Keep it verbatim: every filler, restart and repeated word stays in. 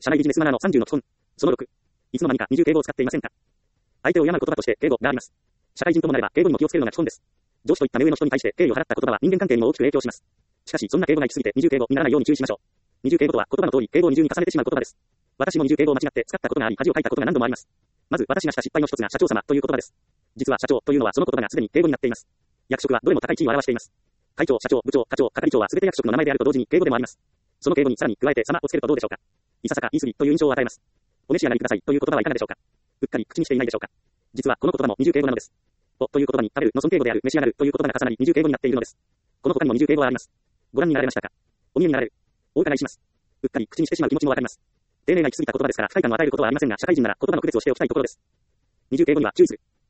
社内ビジネスマナーのさんじゅうの基本。そのろく。いつの間にか二重敬語を使っていませんか？相手を敬う言葉として敬語があります。社会人ともなれば敬語にも気をつけるのが基本です。上司といった目上の人に対して敬意を払った言葉は人間関係にも大きく影響します。しかしそんな敬語が行き過ぎて二重敬語にならないように注意しましょう。二重敬語とは言葉の通り敬語を二重に重ねてしまう言葉です。私も二重敬語を間違って使ったことがあり恥をかいたことが何度もあります。まず私がした失敗の一つが社長様という言葉です。実は社長というのはその言葉がすでに敬語になっています。役職はどれも高い地位を表しています。会長、社長、部長、課長、係長は全て役職の名前であると同時に敬語でもあります。その敬語にさらに加えて様をつけるとどうでしょうか。いささか言い過ぎという印象を与えます。お召し上がりくださいという言葉はいかがでしょうか。うっかり口にしていないでしょうか。実はこの言葉も二重敬語なのです。おという言葉に食べるの尊敬語である召し上がるという言葉が重なり二重敬語になっているのです。この他にも二重敬語はあります。ご覧になられましたか。お見えになられる。お伺いします。うっかり口にしてしまう気持ちもわかります。丁寧が行き過ぎた言葉ですから不快感を与えることはありませんが社会人なら言葉の区別をしておきたいところです。二重敬語には注意する。